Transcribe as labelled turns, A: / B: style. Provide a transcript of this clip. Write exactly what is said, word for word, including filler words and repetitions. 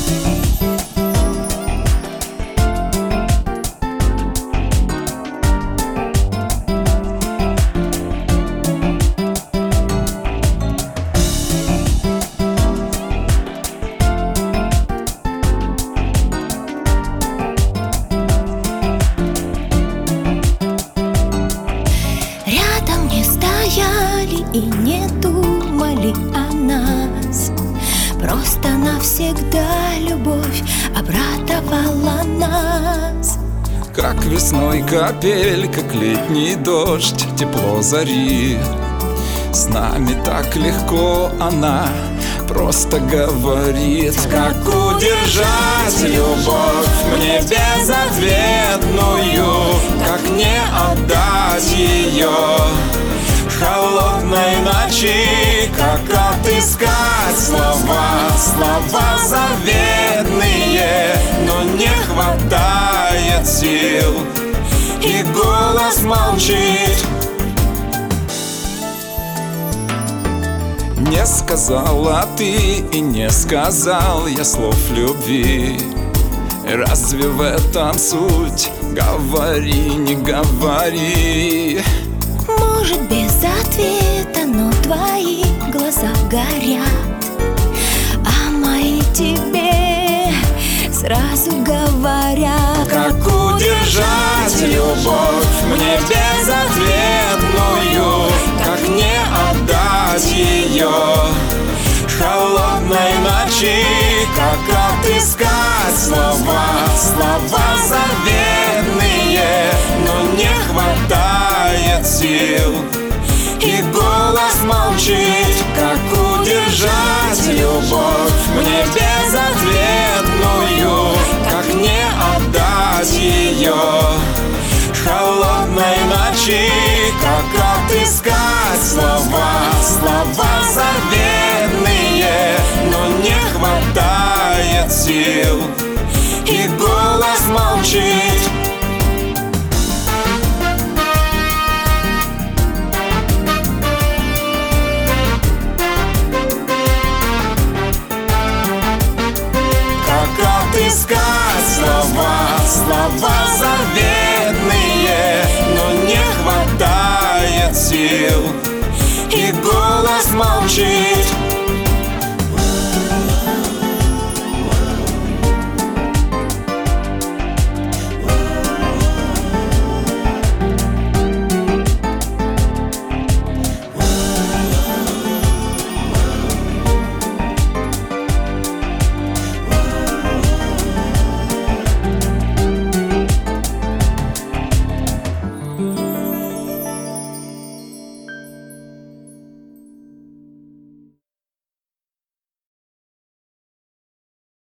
A: И не думали о нас. Просто навсегда любовь обрадовала нас.
B: Как весной капель, как летний дождь, тепло зари. С нами так легко она просто говорит. Как удержать любовь мне безответную, как не отдать ее холодной ночи, как отыскать слова, слова заветные, но не хватает сил, и голос молчит. Не сказала ты и не сказал я слов любви. Разве в этом суть? Говори, не говори.
A: Может, без ответа, но твои глаза горят, а мои тебе сразу говорят.
B: Как удержать любовь мне безответную, как не отдать ее холодной ночи, как отыскать слова, слова заветные, но не хватает сил, и голос молчит. Как удержать любовь мне безответную, как не отдать ее холодной ночи, как отыскать слова, слова заветные, но не хватает сил, и голос молчит. Отыскать слова, слова заветные, но не хватает сил, и голос молчит.